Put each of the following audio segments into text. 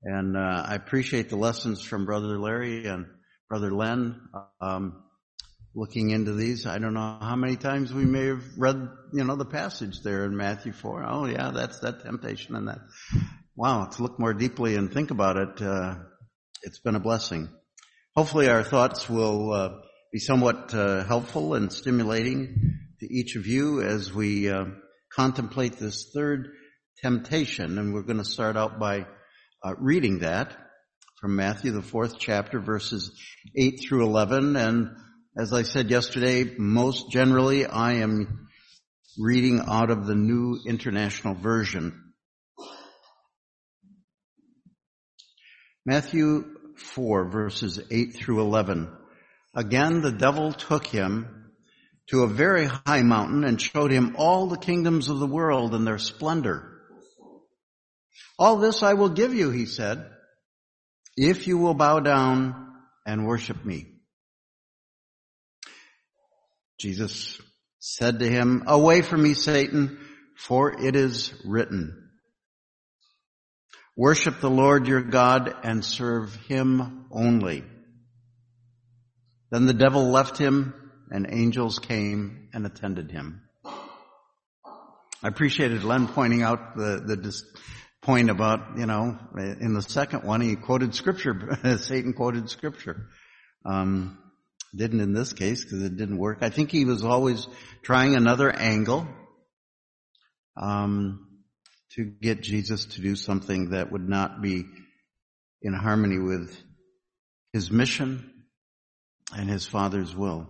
And I appreciate the lessons from Brother Larry and Brother Len looking into these. I don't know how many times we may have read, the passage there in Matthew 4. Oh, yeah, that's that temptation and that. Wow, to look more deeply and think about it, it's been a blessing. Hopefully our thoughts will be somewhat helpful and stimulating to each of you as we contemplate this third temptation. And we're going to start out by reading that from Matthew, the 4th chapter, verses 8 through 11. And as I said yesterday, most generally I am reading out of the New International Version. Matthew 4, verses 8 through 11. Again, the devil took him to a very high mountain and showed him all the kingdoms of the world and their splendor. All this I will give you, he said, if you will bow down and worship me. Jesus said to him, away from me, Satan, for it is written, worship the Lord your God and serve him only. Then the devil left him, and angels came and attended him. I appreciated Len pointing out the point about, in the second one, he quoted scripture. Satan quoted scripture. Didn't in this case because it didn't work. I think he was always trying another angle to get Jesus to do something that would not be in harmony with his mission and his Father's will.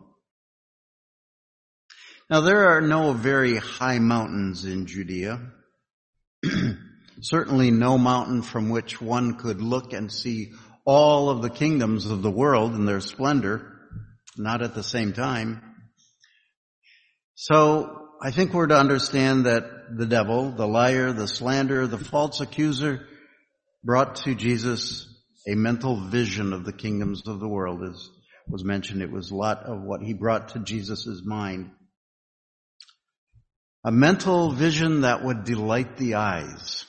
Now, there are no very high mountains in Judea. Certainly no mountain from which one could look and see all of the kingdoms of the world and their splendor, not at the same time. So I think we're to understand that the devil, the liar, the slanderer, the false accuser brought to Jesus a mental vision of the kingdoms of the world. As was mentioned, it was a lot of what he brought to Jesus' mind. A mental vision that would delight the eyes.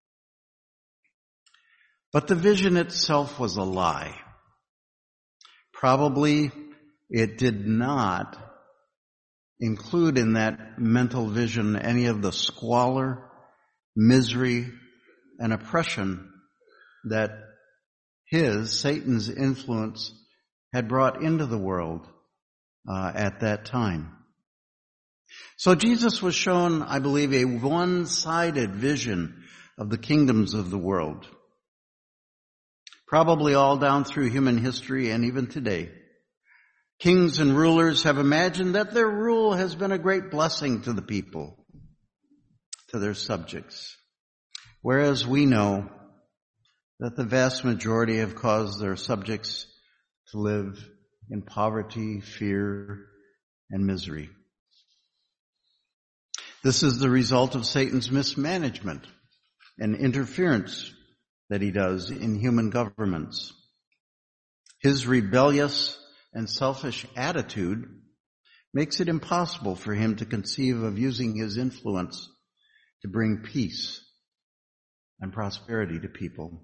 But the vision itself was a lie. Probably it did not include in that mental vision any of the squalor, misery, and oppression that Satan's influence had brought into the world at that time. So Jesus was shown, I believe, a one-sided vision of the kingdoms of the world. Probably all down through human history and even today. Kings and rulers have imagined that their rule has been a great blessing to the people, to their subjects. Whereas we know that the vast majority have caused their subjects to live in poverty, fear, and misery. This is the result of Satan's mismanagement and interference that he does in human governments. His rebellious and selfish attitude makes it impossible for him to conceive of using his influence to bring peace and prosperity to people.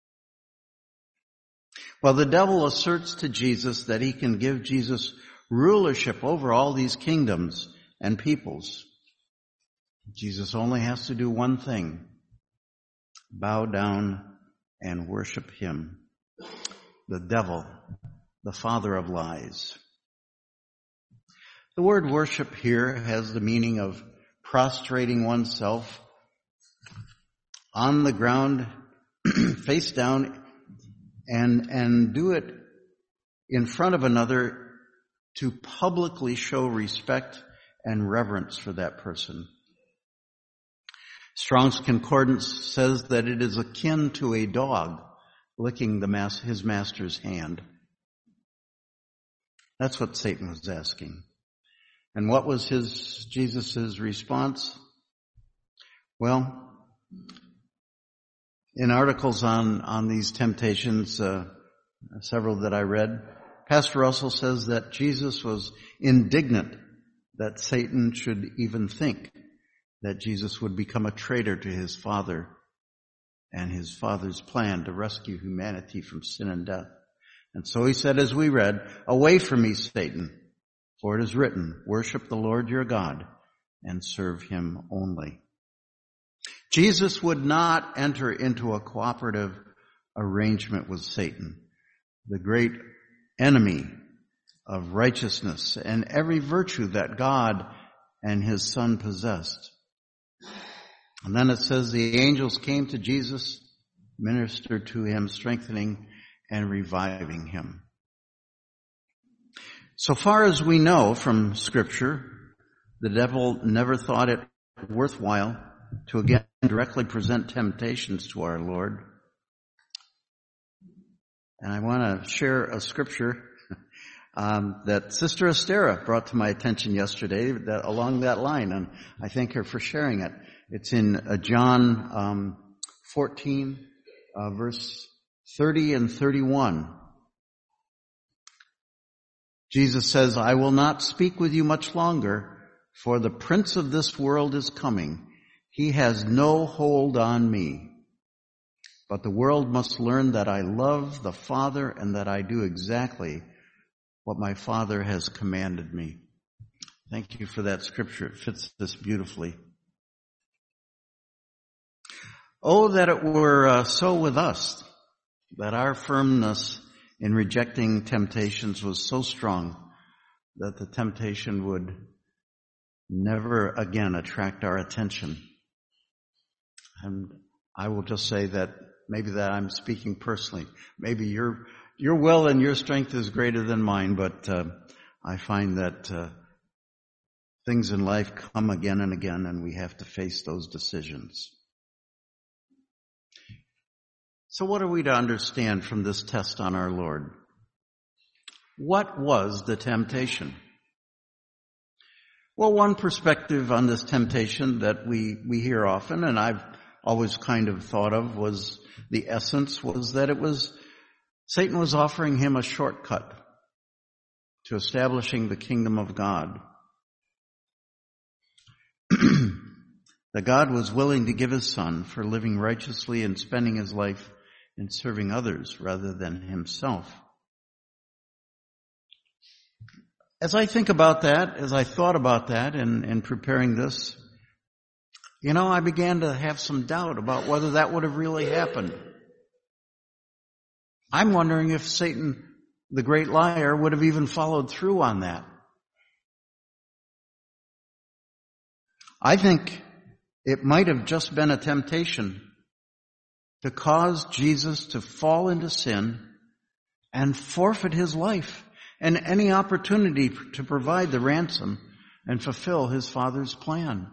Well, the devil asserts to Jesus that he can give Jesus rulership over all these kingdoms and peoples. Jesus only has to do one thing: bow down and worship him, the devil, the father of lies. The word worship here has the meaning of prostrating oneself on the ground, face down, and do it in front of another to publicly show respect and reverence for that person. Strong's Concordance says that it is akin to a dog licking his master's hand. That's what Satan was asking. And what was Jesus' response? Well, in articles on these temptations, several that I read, Pastor Russell says that Jesus was indignant that Satan should even think that Jesus would become a traitor to his Father and his Father's plan to rescue humanity from sin and death. And so he said, as we read, "Away from me, Satan, for it is written, worship the Lord your God and serve him only." Jesus would not enter into a cooperative arrangement with Satan, the great enemy of righteousness and every virtue that God and his Son possessed. And then it says the angels came to Jesus, ministered to him, strengthening and reviving him. So far as we know from Scripture, the devil never thought it worthwhile to again directly present temptations to our Lord. And I want to share a scripture that Sister Estera brought to my attention yesterday that along that line, and I thank her for sharing it. It's in John 14, verse 30 and 31. Jesus says, "I will not speak with you much longer, for the prince of this world is coming. He has no hold on me. But the world must learn that I love the Father and that I do exactly what my Father has commanded me." Thank you for that scripture. It fits this beautifully. Oh, that it were so with us, that our firmness in rejecting temptations was so strong that the temptation would never again attract our attention. And I will just say that maybe that I'm speaking personally. Maybe your will and your strength is greater than mine, but I find that things in life come again and again, and we have to face those decisions. So what are we to understand from this test on our Lord? What was the temptation? Well, one perspective on this temptation that we hear often, and I've always kind of thought of, was the essence was that Satan was offering him a shortcut to establishing the kingdom of God. That God was willing to give his Son for living righteously and spending his life in serving others rather than himself. As I think about that, as I thought about that in preparing this, I began to have some doubt about whether that would have really happened. I'm wondering if Satan, the great liar, would have even followed through on that. I think it might have just been a temptation to cause Jesus to fall into sin and forfeit his life and any opportunity to provide the ransom and fulfill his Father's plan.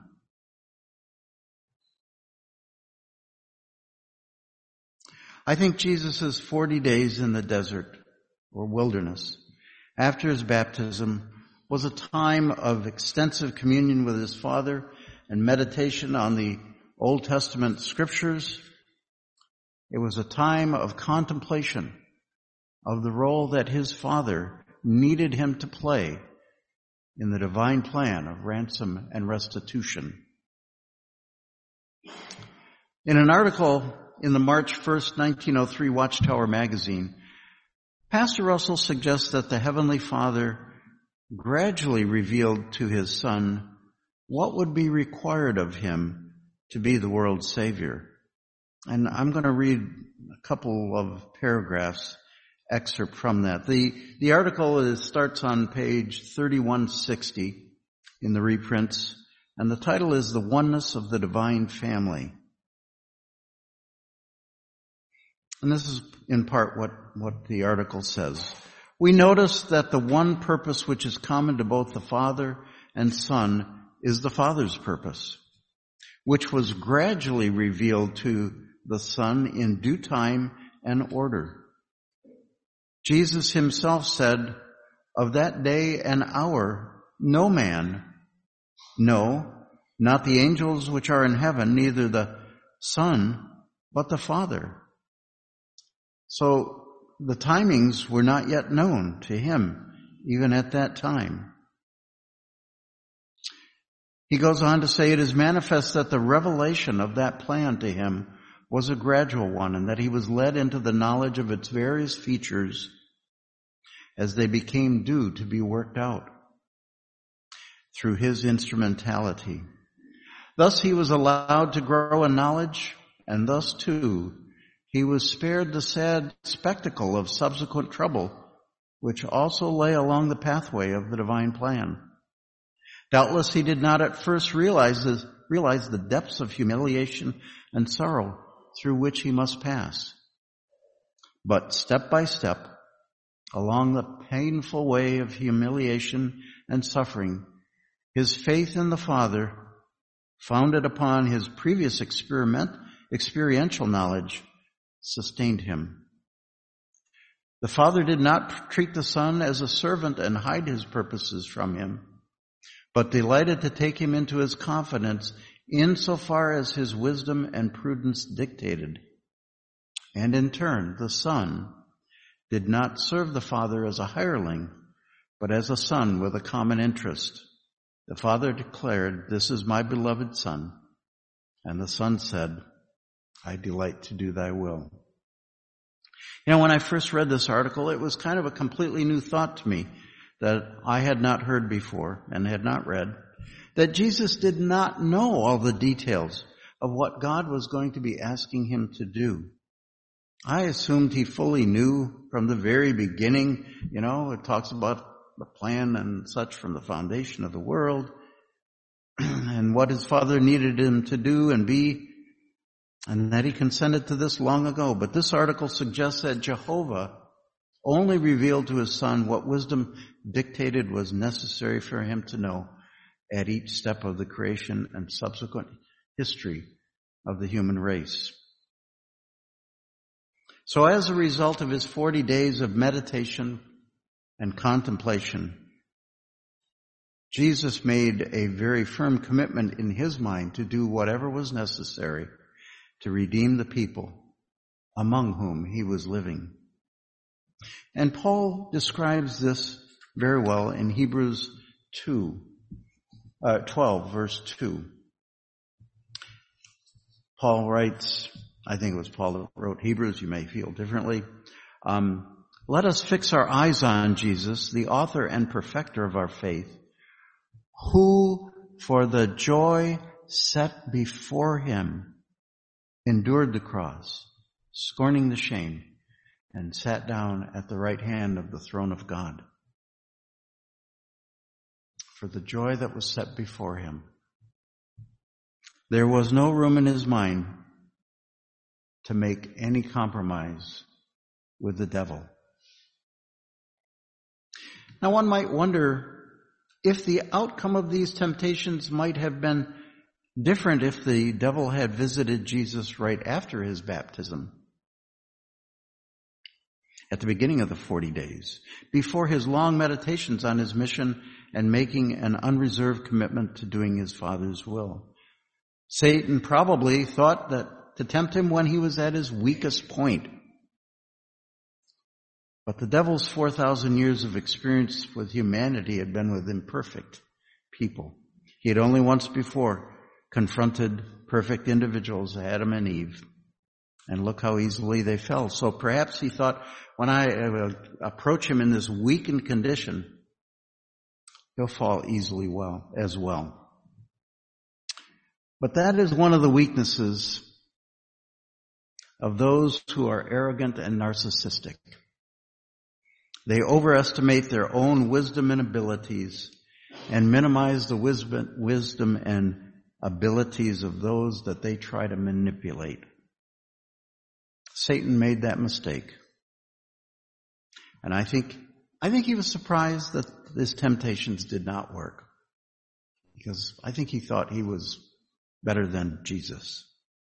I think Jesus' 40 days in the desert or wilderness after his baptism was a time of extensive communion with his Father and meditation on the Old Testament scriptures. It was a time of contemplation of the role that his Father needed him to play in the divine plan of ransom and restitution. In an article in the March 1st, 1903 Watchtower magazine, Pastor Russell suggests that the Heavenly Father gradually revealed to his Son what would be required of him to be the world's Savior. And I'm going to read a couple of paragraphs, excerpt from that. The article starts on page 3160 in the reprints, and the title is "The Oneness of the Divine Family." And this is in part what the article says. "We notice that the one purpose which is common to both the Father and Son is the Father's purpose, which was gradually revealed to the Son in due time and order. Jesus himself said, 'Of that day and hour no man, no, not the angels which are in heaven, neither the Son, but the Father.' So the timings were not yet known to him, even at that time. He goes on to say, it is manifest that the revelation of that plan to him was a gradual one, and that he was led into the knowledge of its various features as they became due to be worked out through his instrumentality. Thus he was allowed to grow in knowledge, and thus too he was spared the sad spectacle of subsequent trouble, which also lay along the pathway of the divine plan. Doubtless he did not at first realize the depths of humiliation and sorrow through which he must pass. But step by step, along the painful way of humiliation and suffering, his faith in the Father, founded upon his previous experiential knowledge, sustained him. The Father did not treat the Son as a servant and hide his purposes from him, but delighted to take him into his confidence insofar as his wisdom and prudence dictated. And in turn, the Son did not serve the Father as a hireling, but as a son with a common interest. The Father declared, "This is my beloved Son." And the Son said, "I delight to do thy will." When I first read this article, it was kind of a completely new thought to me that I had not heard before and had not read, that Jesus did not know all the details of what God was going to be asking him to do. I assumed he fully knew from the very beginning. It talks about the plan and such from the foundation of the world and what his Father needed him to do and be, and that he consented to this long ago. But this article suggests that Jehovah only revealed to his Son what wisdom dictated was necessary for him to know at each step of the creation and subsequent history of the human race. So as a result of his 40 days of meditation and contemplation, Jesus made a very firm commitment in his mind to do whatever was necessary to redeem the people among whom he was living. And Paul describes this very well in Hebrews 12, verse 2. Paul writes, I think it was Paul that wrote Hebrews, you may feel differently. Let us fix our eyes on Jesus, the author and perfecter of our faith, who for the joy set before him endured the cross, scorning the shame, and sat down at the right hand of the throne of God. For the joy that was set before him. There was no room in his mind to make any compromise with the devil. Now one might wonder if the outcome of these temptations might have been different if the devil had visited Jesus right after his baptism, at the beginning of the 40 days, before his long meditations on his mission and making an unreserved commitment to doing his Father's will. Satan probably thought that to tempt him when he was at his weakest point. But the devil's 4,000 years of experience with humanity had been with imperfect people. He had only once before confronted perfect individuals, Adam and Eve, and look how easily they fell. So perhaps he thought, when I approach him in this weakened condition, he'll fall easily as well. But that is one of the weaknesses of those who are arrogant and narcissistic. They overestimate their own wisdom and abilities and minimize the wisdom and abilities of those that they try to manipulate. Satan made that mistake. And I think he was surprised that his temptations did not work. Because I think he thought he was better than Jesus.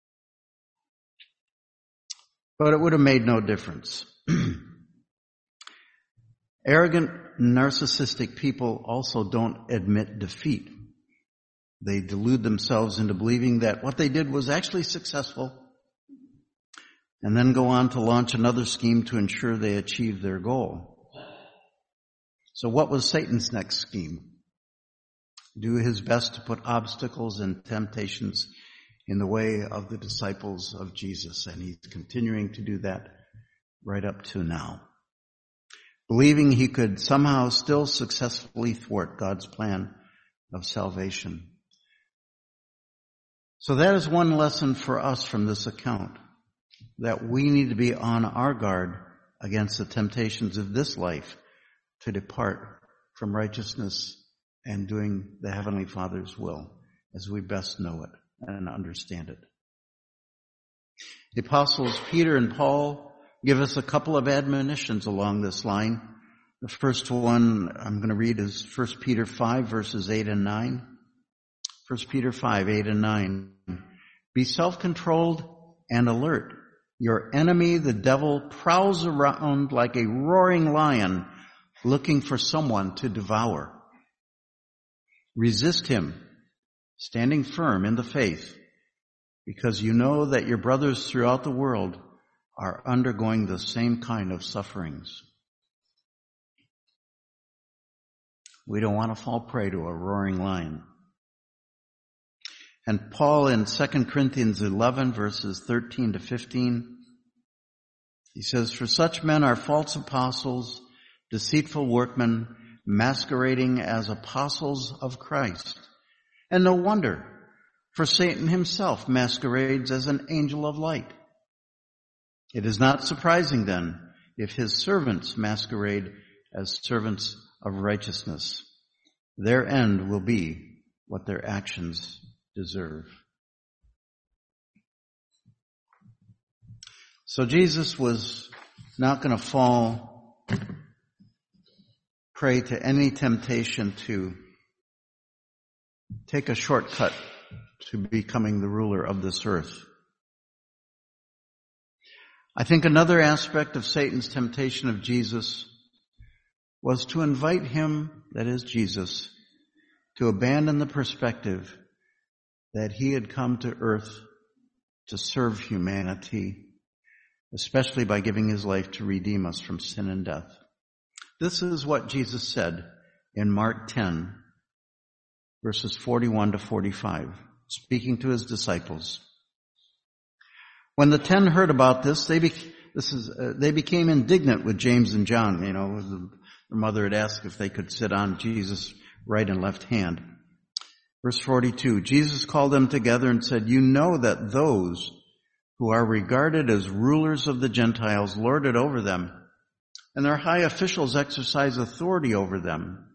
But it would have made no difference. Arrogant, narcissistic people also don't admit defeat. They delude themselves into believing that what they did was actually successful, and then go on to launch another scheme to ensure they achieve their goal. So what was Satan's next scheme? Do his best to put obstacles and temptations in the way of the disciples of Jesus, and he's continuing to do that right up to now, believing he could somehow still successfully thwart God's plan of salvation. So that is one lesson for us from this account, that we need to be on our guard against the temptations of this life to depart from righteousness and doing the Heavenly Father's will as we best know it and understand it. The apostles Peter and Paul give us a couple of admonitions along this line. The first one I'm going to read is 1 Peter 5, verses 8 and 9. 1 Peter 5, 8 and 9. Be self-controlled and alert. Your enemy, the devil, prowls around like a roaring lion looking for someone to devour. Resist him, standing firm in the faith, because you know that your brothers throughout the world are undergoing the same kind of sufferings. We don't want to fall prey to a roaring lion. And Paul in 2 Corinthians 11, verses 13 to 15, he says, for such men are false apostles, deceitful workmen, masquerading as apostles of Christ. And no wonder, for Satan himself masquerades as an angel of light. It is not surprising then if his servants masquerade as servants of righteousness. Their end will be what their actions deserve. So Jesus was not going to fall prey to any temptation to take a shortcut to becoming the ruler of this earth. I think another aspect of Satan's temptation of Jesus was to invite him, that is Jesus, to abandon the perspective that he had come to earth to serve humanity, especially by giving his life to redeem us from sin and death. This is what Jesus said in Mark 10, verses 41 to 45, speaking to his disciples. When the 10 heard about this, they became indignant with James and John. You know, their mother had asked if they could sit on Jesus' right and left hand. Verse 42, Jesus called them together and said, you know that those who are regarded as rulers of the Gentiles lord it over them, and their high officials exercise authority over them.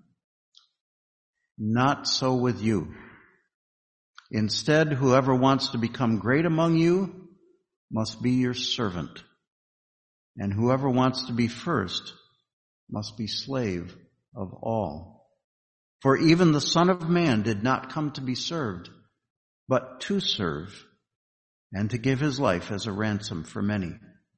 Not so with you. Instead, whoever wants to become great among you must be your servant, and whoever wants to be first must be slave of all. For even the Son of Man did not come to be served, but to serve, and to give his life as a ransom for many.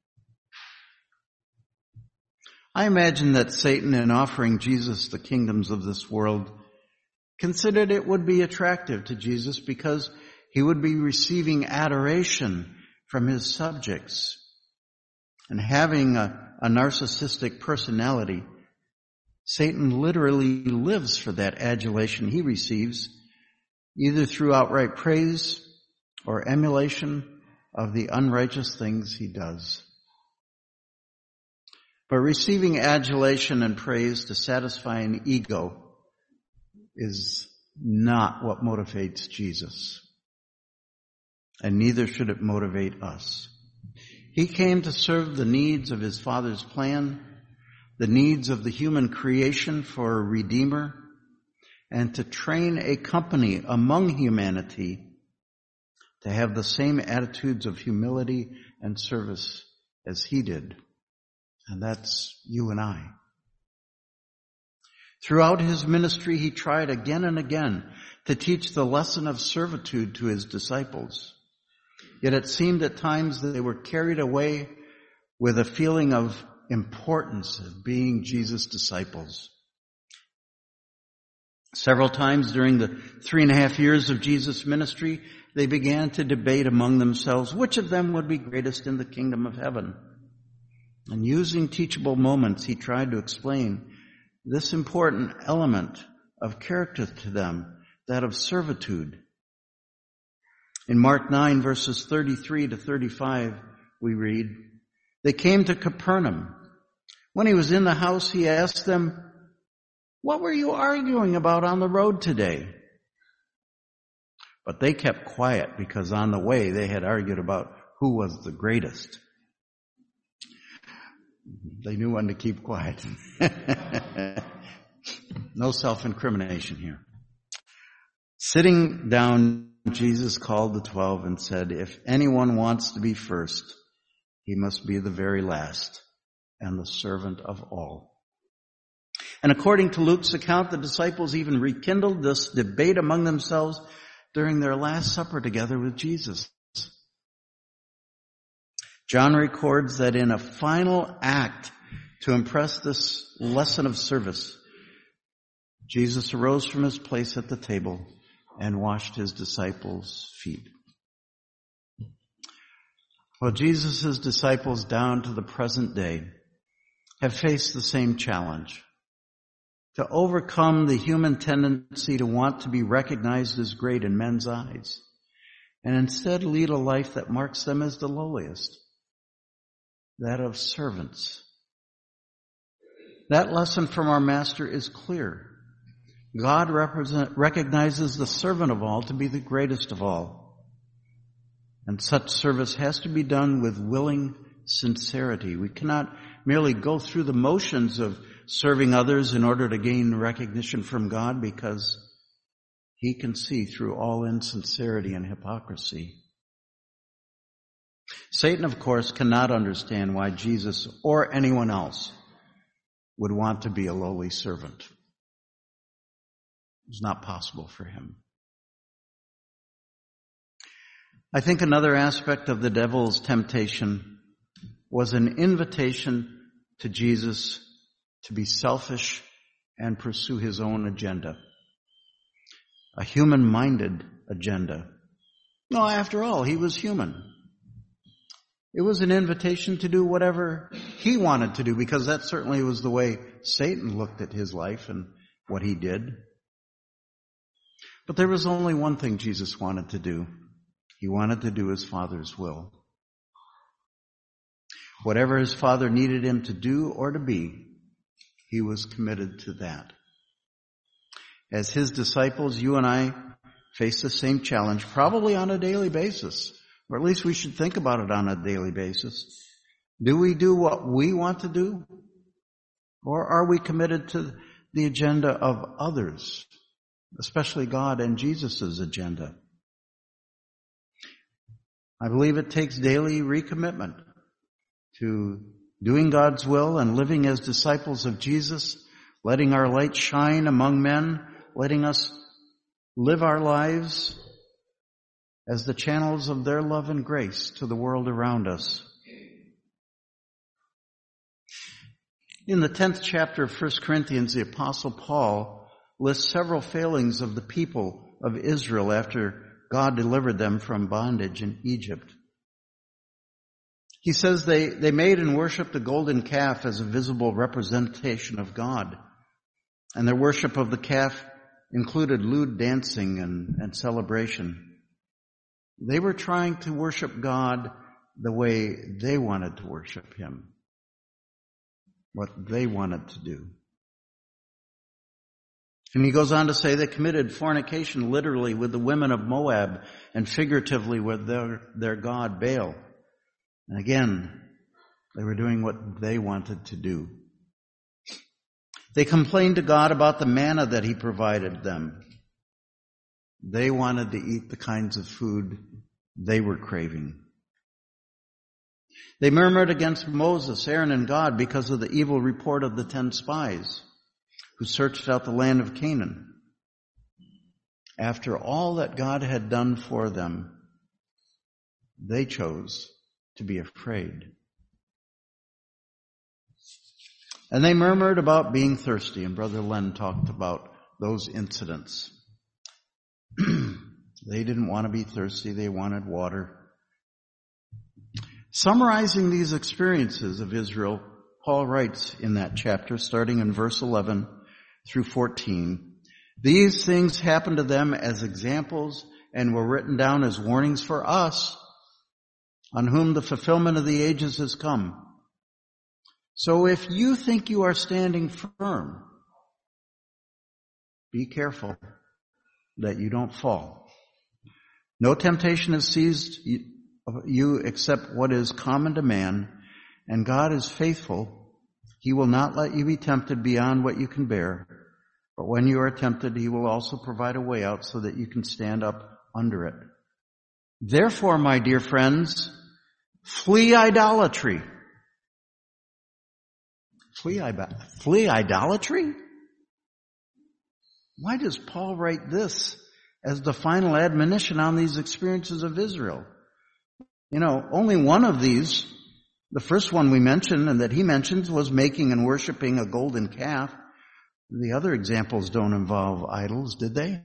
I imagine that Satan, in offering Jesus the kingdoms of this world, considered it would be attractive to Jesus because he would be receiving adoration from his subjects. And having a narcissistic personality, Satan literally lives for that adulation he receives, either through outright praise or emulation of the unrighteous things he does. But receiving adulation and praise to satisfy an ego is not what motivates Jesus. And neither should it motivate us. He came to serve the needs of his Father's plan, the needs of the human creation for a Redeemer, and to train a company among humanity to have the same attitudes of humility and service as he did. And that's you and I. Throughout his ministry, he tried again and again to teach the lesson of servitude to his disciples. Yet it seemed at times that they were carried away with a feeling of importance of being Jesus' disciples. Several times during the 3.5 years of Jesus' ministry, they began to debate among themselves which of them would be greatest in the kingdom of heaven. And using teachable moments, he tried to explain this important element of character to them, that of servitude. In Mark 9, verses 33 to 35, we read, "They came to Capernaum. When he was in the house, he asked them, 'What were you arguing about on the road today?' But they kept quiet because on the way they had argued about who was the greatest." They knew when to keep quiet. No self-incrimination here. Sitting down, Jesus called the 12 and said, "If anyone wants to be first, he must be the very last and the servant of all." And according to Luke's account, the disciples even rekindled this debate among themselves during their Last Supper together with Jesus. John records that in a final act to impress this lesson of service, Jesus arose from his place at the table and washed his disciples' feet. Well, Jesus' disciples down to the present day have faced the same challenge: to overcome the human tendency to want to be recognized as great in men's eyes, and instead lead a life that marks them as the lowliest, that of servants. That lesson from our Master is clear. God recognizes the servant of all to be the greatest of all. And such service has to be done with willing sincerity. We cannot merely go through the motions of serving others in order to gain recognition from God, because he can see through all insincerity and hypocrisy. Satan, of course, cannot understand why Jesus or anyone else would want to be a lowly servant. It's not possible for him. I think another aspect of the devil's temptation was an invitation to Jesus to be selfish and pursue his own agenda. A human-minded agenda. No, after all, he was human. It was an invitation to do whatever he wanted to do, because that certainly was the way Satan looked at his life and what he did. But there was only one thing Jesus wanted to do. He wanted to do his Father's will. Whatever his Father needed him to do or to be, he was committed to that. As his disciples, you and I face the same challenge, probably on a daily basis, or at least we should think about it on a daily basis. Do we do what we want to do? Or are we committed to the agenda of others, especially God and Jesus' agenda? I believe it takes daily recommitment to doing God's will and living as disciples of Jesus, letting our light shine among men, letting us live our lives as the channels of their love and grace to the world around us. In the 10th chapter of 1 Corinthians, the Apostle Paul lists several failings of the people of Israel after God delivered them from bondage in Egypt. He says they made and worshipped a golden calf as a visible representation of God. And their worship of the calf included lewd dancing and celebration. They were trying to worship God the way they wanted to worship him, what they wanted to do. And he goes on to say they committed fornication literally with the women of Moab and figuratively with their god Baal. And again, they were doing what they wanted to do. They complained to God about the manna that he provided them. They wanted to eat the kinds of food they were craving. They murmured against Moses, Aaron, and God because of the evil report of the 10 spies who searched out the land of Canaan. After all that God had done for them, they chose to be afraid. And they murmured about being thirsty, and Brother Len talked about those incidents. They didn't want to be thirsty, they wanted water. Summarizing these experiences of Israel, Paul writes in that chapter, starting in verse 11 through 14, "These things happened to them as examples and were written down as warnings for us, on whom the fulfillment of the ages has come. So if you think you are standing firm, be careful that you don't fall. No temptation has seized you except what is common to man, and God is faithful. He will not let you be tempted beyond what you can bear, but when you are tempted, He will also provide a way out so that you can stand up under it. Therefore, my dear friends, flee idolatry. Flee idolatry? Why does Paul write this as the final admonition on these experiences of Israel? Only one of these, the first one we mentioned and that he mentions, was making and worshiping a golden calf. The other examples don't involve idols, did they?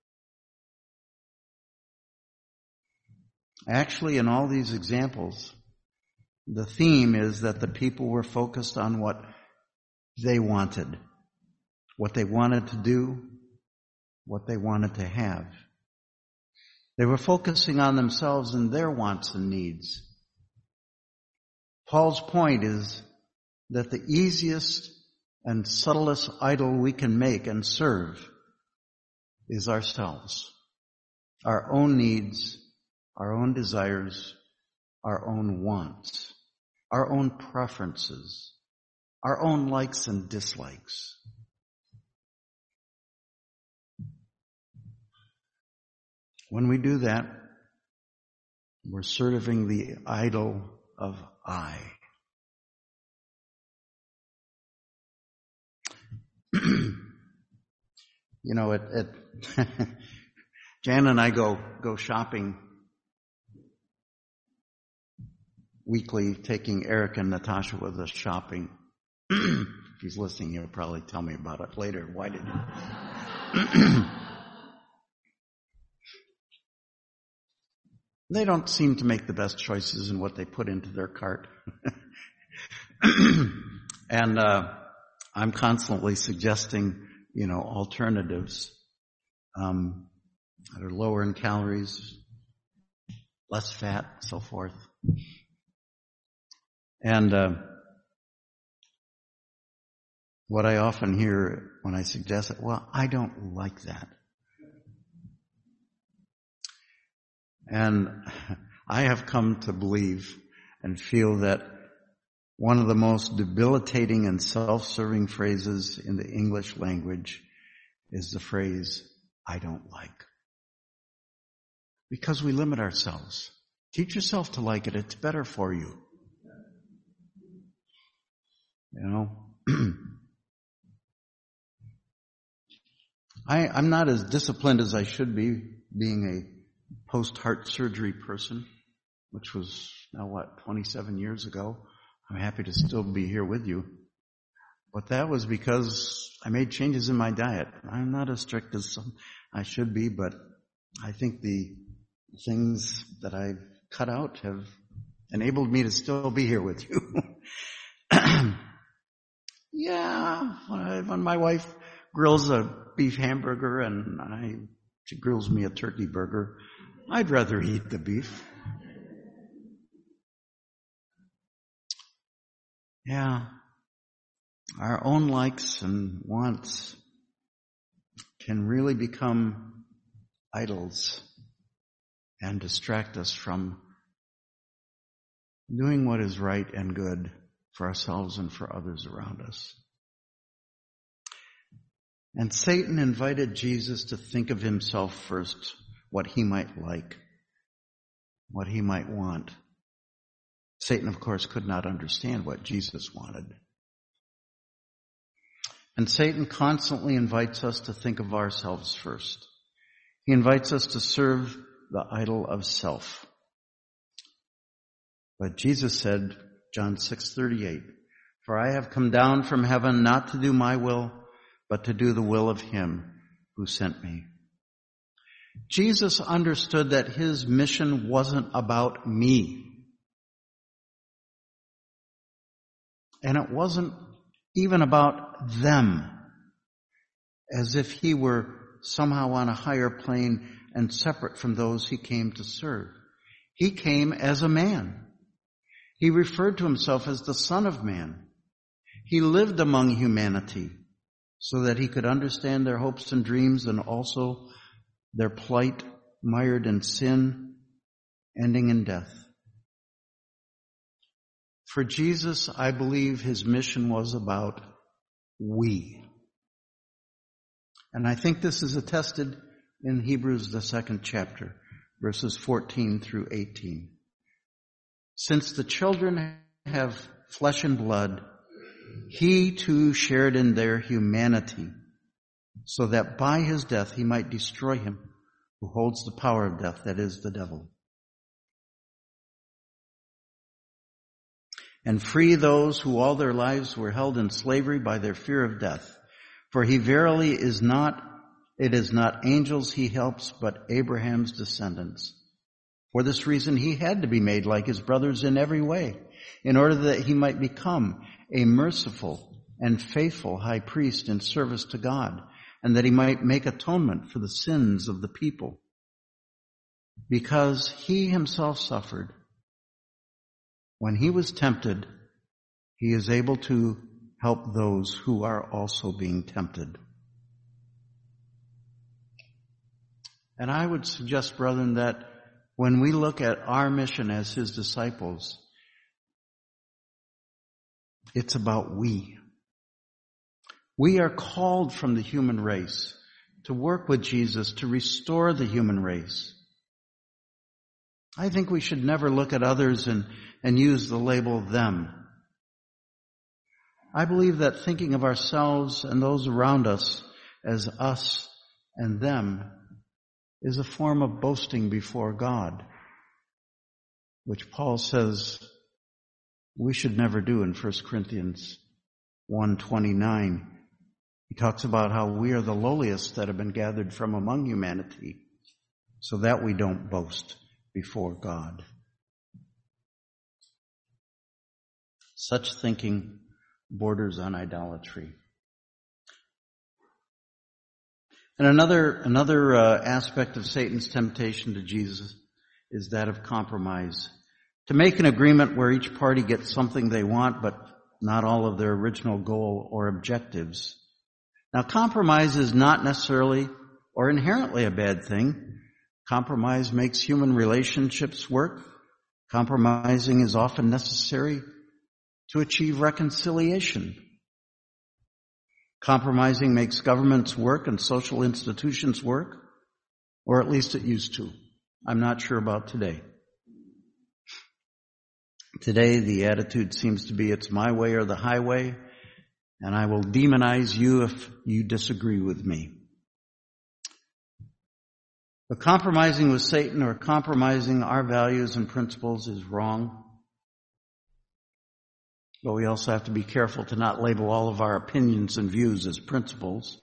Actually, in all these examples, the theme is that the people were focused on what they wanted to do, what they wanted to have. They were focusing on themselves and their wants and needs. Paul's point is that the easiest and subtlest idol we can make and serve is ourselves, our own needs, our own desires, our own wants, our own preferences, our own likes and dislikes. When we do that, we're serving the idol of I. Jan and I go shopping weekly, taking Eric and Natasha with us shopping. If he's listening, he'll probably tell me about it later. Why did you? They don't seem to make the best choices in what they put into their cart. And I'm constantly suggesting, alternatives that are lower in calories, less fat, so forth. And what I often hear when I suggest it, well, I don't like that. And I have come to believe and feel that one of the most debilitating and self-serving phrases in the English language is the phrase, I don't like. Because we limit ourselves. Teach yourself to like it. It's better for you. I'm not as disciplined as I should be, being a post-heart surgery person, which was now 27 years ago. I'm happy to still be here with you. But that was because I made changes in my diet. I'm not as strict as I should be, but I think the things that I've cut out have enabled me to still be here with you. Yeah, when my wife grills a beef hamburger and she grills me a turkey burger, I'd rather eat the beef. Yeah, our own likes and wants can really become idols and distract us from doing what is right and good for ourselves and for others around us. And Satan invited Jesus to think of himself first, what he might like, what he might want. Satan, of course, could not understand what Jesus wanted. And Satan constantly invites us to think of ourselves first. He invites us to serve the idol of self. But Jesus said, John 6:38, "For I have come down from heaven not to do my will, but to do the will of him who sent me." Jesus understood that his mission wasn't about me. And it wasn't even about them, as if he were somehow on a higher plane and separate from those he came to serve. He came as a man. He referred to himself as the Son of Man. He lived among humanity so that he could understand their hopes and dreams and also their plight, mired in sin, ending in death. For Jesus, I believe his mission was about we. And I think this is attested in Hebrews, the 2nd chapter, verses 14 through 18. Since the children have flesh and blood, he too shared in their humanity, so that by his death he might destroy him who holds the power of death, that is, the devil, and free those who all their lives were held in slavery by their fear of death. For he verily it is not angels he helps, but Abraham's descendants. For this reason he had to be made like his brothers in every way, in order that he might become a merciful and faithful high priest in service to God, and that he might make atonement for the sins of the people. Because he himself suffered, when he was tempted, he is able to help those who are also being tempted. And I would suggest, brethren, that when we look at our mission as his disciples, it's about we. We are called from the human race to work with Jesus to restore the human race. I think we should never look at others and use the label them. I believe that thinking of ourselves and those around us as us and them is a form of boasting before God, which Paul says we should never do in 1 Corinthians 1:29. He talks about how we are the lowliest that have been gathered from among humanity, so that we don't boast before God. Such thinking borders on idolatry. And another aspect of Satan's temptation to Jesus is that of compromise. To make an agreement where each party gets something they want, but not all of their original goal or objectives. Now, compromise is not necessarily or inherently a bad thing. Compromise makes human relationships work. Compromising is often necessary to achieve reconciliation. Compromising makes governments work and social institutions work, or at least it used to. I'm not sure about today. Today, the attitude seems to be it's my way or the highway, and I will demonize you if you disagree with me. But compromising with Satan or compromising our values and principles is wrong. But we also have to be careful to not label all of our opinions and views as principles.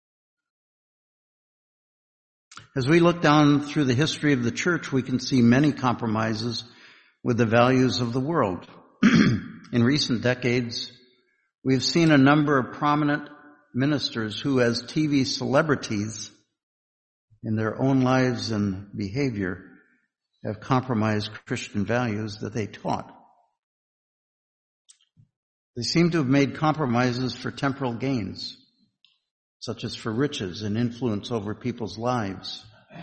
As we look down through the history of the church, we can see many compromises with the values of the world. In recent decades, we've seen a number of prominent ministers who, as TV celebrities in their own lives and behavior, have compromised Christian values that they taught. They seem to have made compromises for temporal gains, such as for riches and influence over people's lives.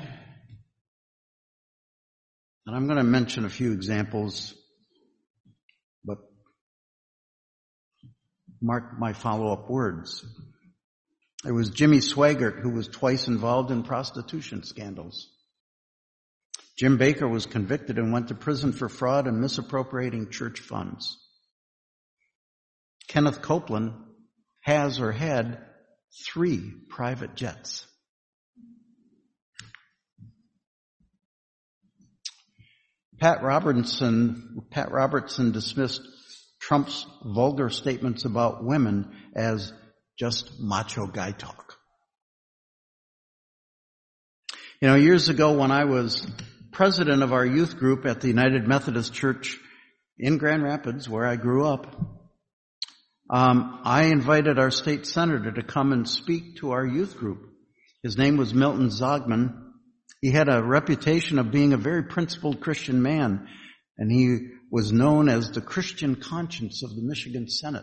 And I'm going to mention a few examples, but mark my follow-up words. There was Jimmy Swaggart, who was twice involved in prostitution scandals. Jim Baker was convicted and went to prison for fraud and misappropriating church funds. Kenneth Copeland has or had 3 private jets. Pat Robertson dismissed Trump's vulgar statements about women as just macho guy talk. You know, years ago when I was president of our youth group at the United Methodist Church in Grand Rapids, where I grew up, I invited our state senator to come and speak to our youth group. His name was Milton Zogman. He had a reputation of being a very principled Christian man, and he was known as the Christian conscience of the Michigan Senate.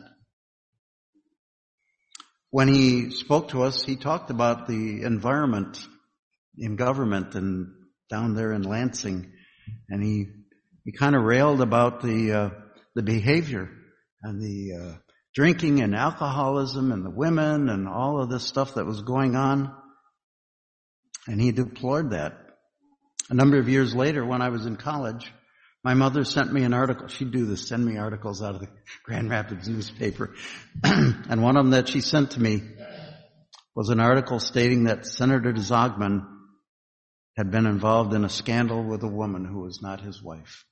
When he spoke to us, he talked about the environment in government and down there in Lansing, and he kind of railed about the behavior and the drinking and alcoholism and the women and all of this stuff that was going on, and he deplored that. A number of years later, when I was in college, my mother sent me an article. She'd do this, send me articles out of the Grand Rapids newspaper. And one of them that she sent to me was an article stating that Senator Zogman had been involved in a scandal with a woman who was not his wife.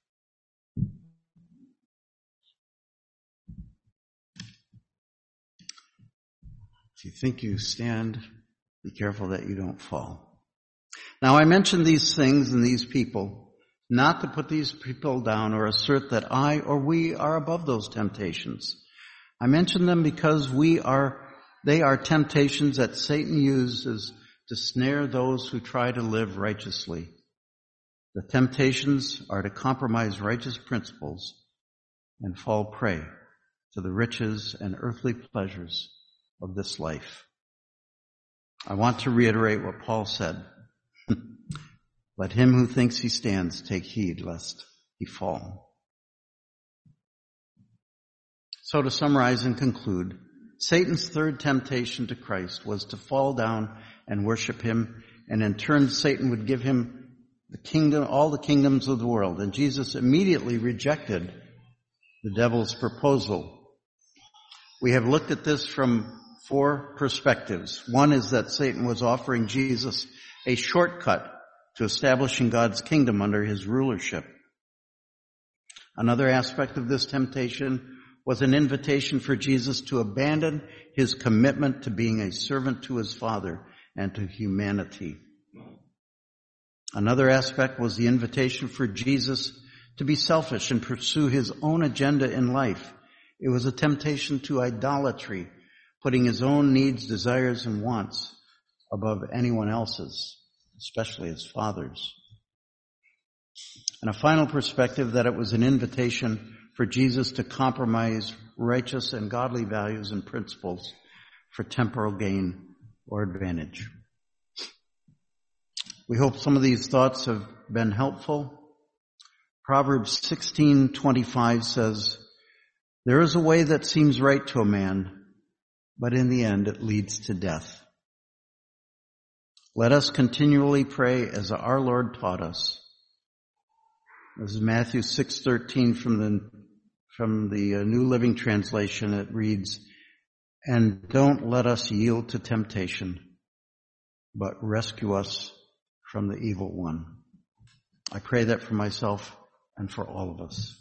If you think you stand, be careful that you don't fall. Now, I mention these things and these people not to put these people down or assert that I or we are above those temptations. I mention them because they are temptations that Satan uses to snare those who try to live righteously. The temptations are to compromise righteous principles and fall prey to the riches and earthly pleasures of this life. I want to reiterate what Paul said. Let him who thinks he stands take heed lest he fall. So to summarize and conclude, Satan's third temptation to Christ was to fall down and worship him, and in turn Satan would give him the kingdom, all the kingdoms of the world. And Jesus immediately rejected the devil's proposal. We have looked at this from 4 perspectives. One is that Satan was offering Jesus a shortcut to establishing God's kingdom under his rulership. Another aspect of this temptation was an invitation for Jesus to abandon his commitment to being a servant to his Father and to humanity. Another aspect was the invitation for Jesus to be selfish and pursue his own agenda in life. It was a temptation to idolatry, putting his own needs, desires, and wants above anyone else's, especially his Father's. And a final perspective, that it was an invitation for Jesus to compromise righteous and godly values and principles for temporal gain or advantage. We hope some of these thoughts have been helpful. Proverbs 16:25 says, "There is a way that seems right to a man, but in the end it leads to death." Let us continually pray as our Lord taught us. This is Matthew 6:13 from the New Living Translation. It reads, "And don't let us yield to temptation, but rescue us from the evil one." I pray that for myself and for all of us.